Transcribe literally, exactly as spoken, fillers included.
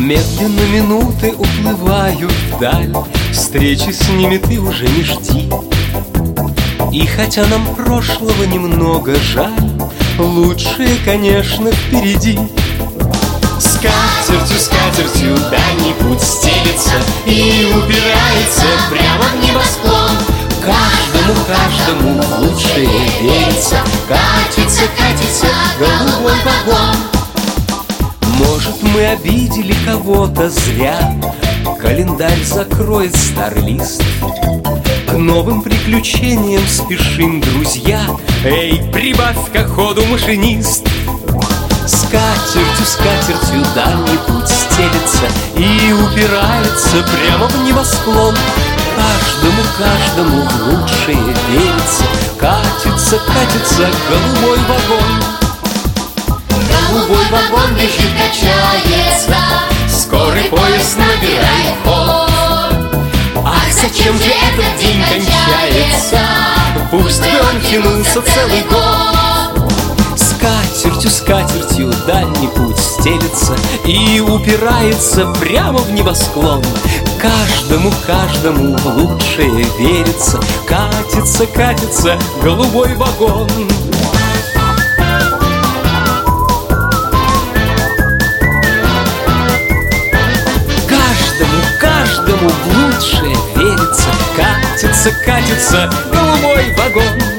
Медленно минуты уплывают вдаль, встречи с ними ты уже не жди. И хотя нам прошлого немного жаль, лучшее, конечно, впереди. Скатертью, скатертью дальний путь стелется и упирается прямо в небосклон. Каждому, каждому в лучшее верится, катится, катится голубой вагон. Может, мы обидели кого-то зря, календарь закроет старый лист. К новым приключениям спешим, друзья. Эй, прибавь-ка ходу, машинист! Скатертью, скатертью дальний путь стелется и упирается прямо в небосклон. Каждому, каждому в лучшее верится, катится, катится голубой вагон. Голубой вагон бежит, качается, скорый поезд набирает ход. Ах, зачем же этот день кончается? Пусть бы он тянулся целый год. Скатертью, скатертью дальний путь стелется и упирается прямо в небосклон. Каждому, каждому в лучшее верится, катится, катится голубой вагон. Каждому, каждому в лучшее верится, катится, катится голубой вагон.